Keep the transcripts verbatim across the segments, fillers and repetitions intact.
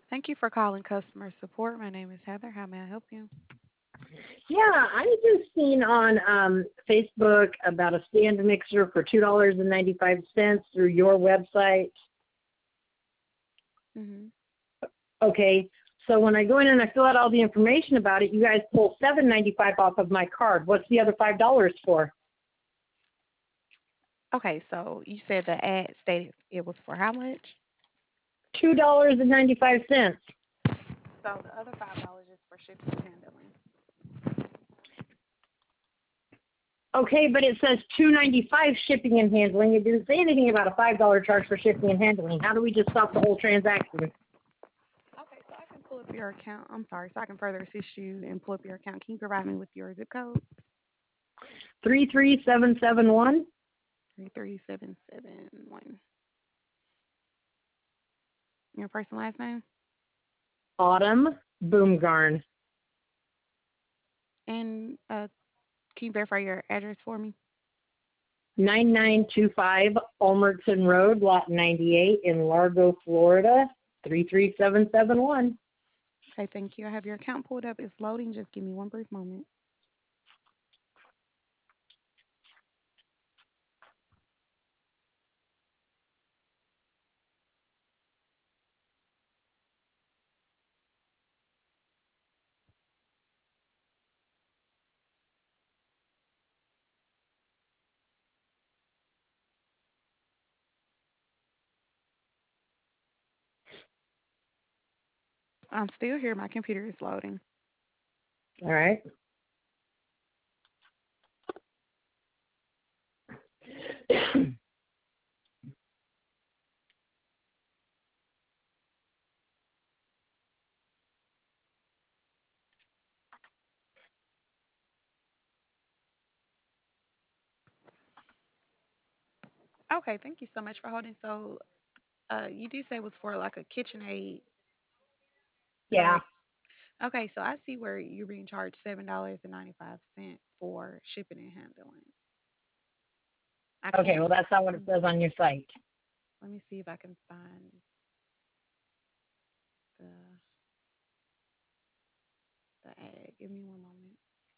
Thank you for calling customer support. My name is Heather. How may I help you? Yeah, I just seen on um, Facebook about a stand mixer for two dollars and ninety five cents through your website. hmm Okay, so when I go in and I fill out all the information about it, you guys pull seven ninety five off of my card. What's the other five dollars for? Okay, so you said the ad stated it was for how much? Two dollars and ninety five cents. So the other five dollars is for shipping and handling. Okay, but it says two ninety five shipping and handling. It didn't say anything about a five dollar charge for shipping and handling. How do we just stop the whole transaction? Okay, so I can pull up your account. I'm sorry, so I can further assist you and pull up your account. Can you provide me with your zip code? Three three seven seven one. Three three seven seven one. Your first and last name, Autumn Boomgarn. and uh, can you verify your address for me? nine nine two five Ulmerton Road, Lot ninety-eight in Largo, Florida, three three seven seven one. Okay, thank you. I have your account pulled up. It's loading. Just give me one brief moment. I'm still here. My computer is loading. All right. Okay, thank you so much for holding. So, uh, you did say it was for like a KitchenAid, Yeah. correct? Okay, so I see where you're being charged seven dollars and ninety five cent for shipping and handling. I Okay, can't. well, that's not what it mm, says on your site. Let me see if I can find the the ad. Give me one moment.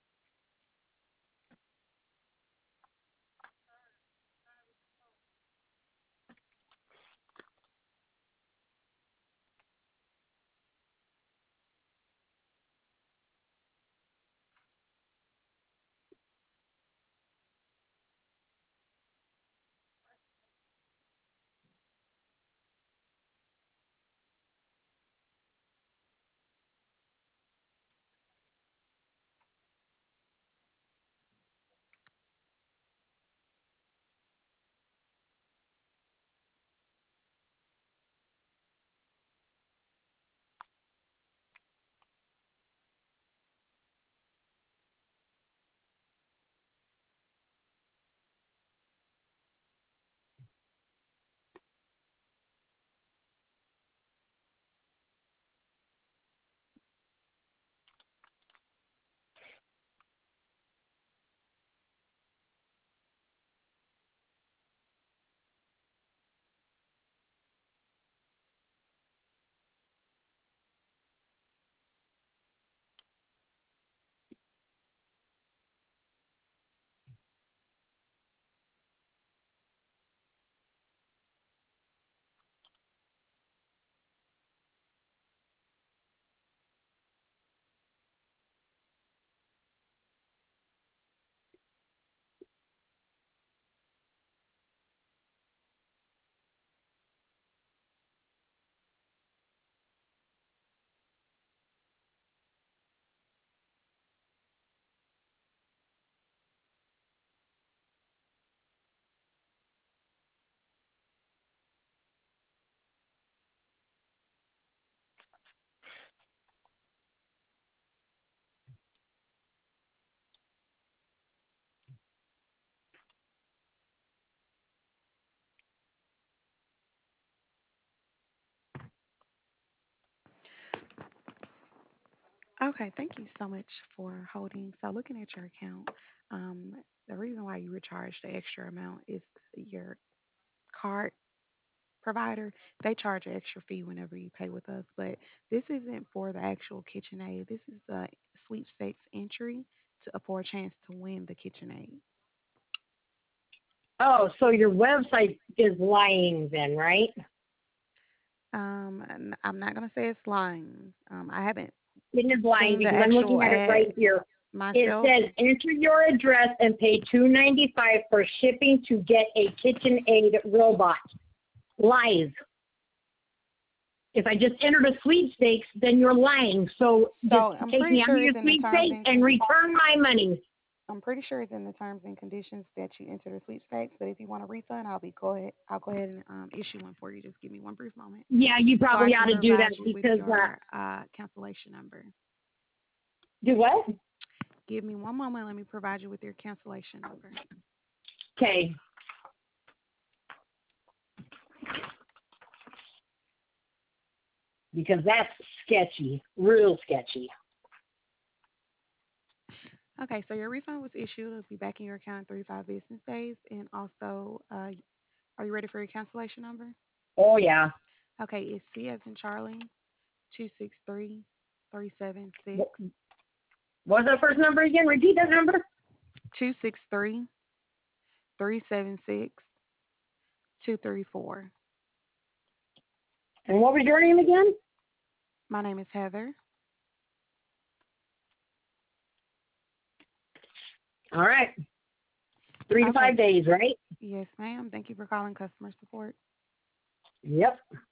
Okay, thank you so much for holding. So, looking at your account, um, the reason why you were charged the extra amount is your card. provider, they charge an extra fee whenever you pay with us. But this isn't for the actual KitchenAid. This is a sweepstakes entry to for a chance to win the KitchenAid. Oh, so your website is lying then, right? Um, and I'm not gonna say it's lying. Um, I haven't It is lying seen the because I'm looking actual at it ad right here. It myself. says enter your address and pay two ninety five for shipping to get a KitchenAid robot. Lies. If I just entered a sweepstakes, then you're lying. So just So I'm take pretty me out of sure your it's in the terms sweepstakes and and con- return my money. I'm pretty sure it's in the terms and conditions that you enter the sweepstakes. But if you want a refund, I'll be go ahead. I'll go ahead and um, issue one for you. Just give me one brief moment Yeah, you so I probably ought can to do that provide you with because uh, your uh, cancellation number. do what? Give me one moment. Let me provide you with your cancellation number. Okay, because that's sketchy, real sketchy. Okay, so your refund was issued. It'll be back in your account in three to five business days. And also, uh, are you ready for your cancellation number? Oh yeah. Okay, it's C as in Charlie, two six three three seven six, What was that first number again? Repeat that number. two six three three seven six two three four. And what was your name again? My name is Heather. All right, three to Okay. five days, right? Yes, ma'am. Thank you for calling customer support. Yep.